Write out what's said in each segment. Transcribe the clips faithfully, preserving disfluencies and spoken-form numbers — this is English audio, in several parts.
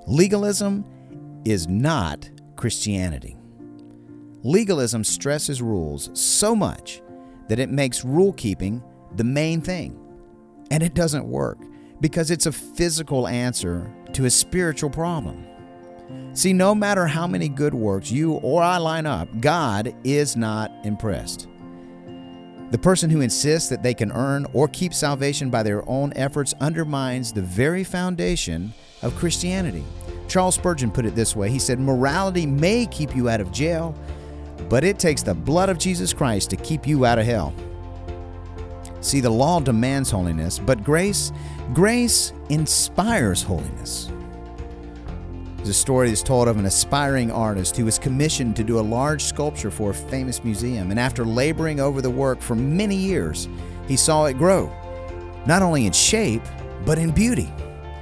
Legalism is not Christianity. Legalism stresses rules so much that it makes rule-keeping the main thing. And it doesn't work because it's a physical answer to a spiritual problem. See, no matter how many good works you or I line up, God is not impressed. The person who insists that they can earn or keep salvation by their own efforts undermines the very foundation of Christianity. Charles Spurgeon put it this way. He said, "Morality may keep you out of jail, but it takes the blood of Jesus Christ to keep you out of hell." See, the law demands holiness, but grace, grace inspires holiness. There's a story that's told of an aspiring artist who was commissioned to do a large sculpture for a famous museum. And after laboring over the work for many years, he saw it grow, not only in shape, but in beauty.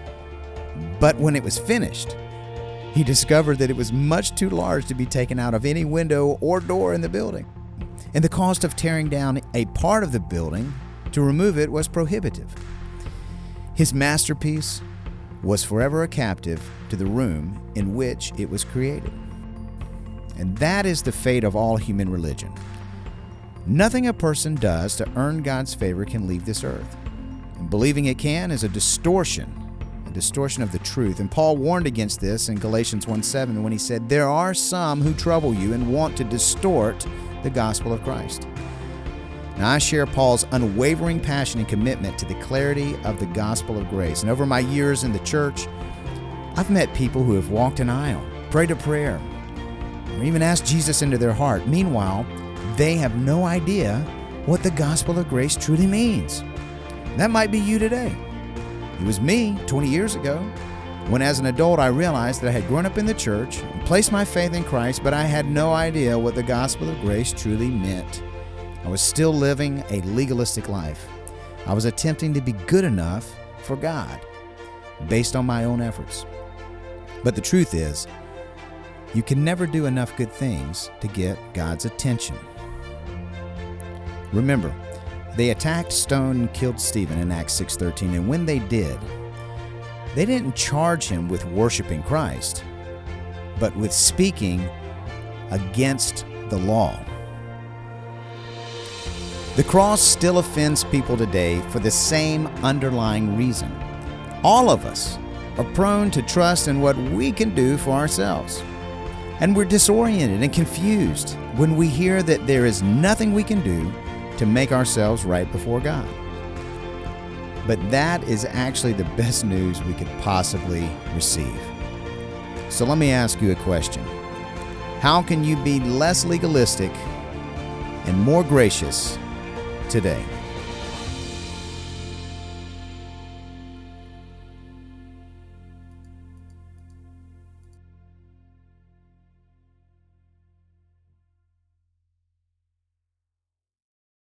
But when it was finished, he discovered that it was much too large to be taken out of any window or door in the building. And the cost of tearing down a part of the building to remove it was prohibitive. His masterpiece was forever a captive to the room in which it was created. And that is the fate of all human religion. Nothing a person does to earn God's favor can leave this earth. And believing it can is a distortion, a distortion of the truth. And Paul warned against this in Galatians one seven when he said, "There are some who trouble you and want to distort the gospel of Christ." Now, I share Paul's unwavering passion and commitment to the clarity of the gospel of grace. And over my years in the church, I've met people who have walked an aisle, prayed a prayer, or even asked Jesus into their heart. Meanwhile, they have no idea what the gospel of grace truly means. That might be you today. It was me twenty years ago, when as an adult I realized that I had grown up in the church and placed my faith in Christ, but I had no idea what the gospel of grace truly meant. I was still living a legalistic life. I was attempting to be good enough for God based on my own efforts. But the truth is, you can never do enough good things to get God's attention. Remember, they attacked, stoned, and killed Stephen in Acts six thirteen, and when they did, they didn't charge him with worshiping Christ, but with speaking against the law. The cross still offends people today for the same underlying reason. All of us are prone to trust in what we can do for ourselves. And we're disoriented and confused when we hear that there is nothing we can do to make ourselves right before God. But that is actually the best news we could possibly receive. So let me ask you a question. How can you be less legalistic and more gracious today?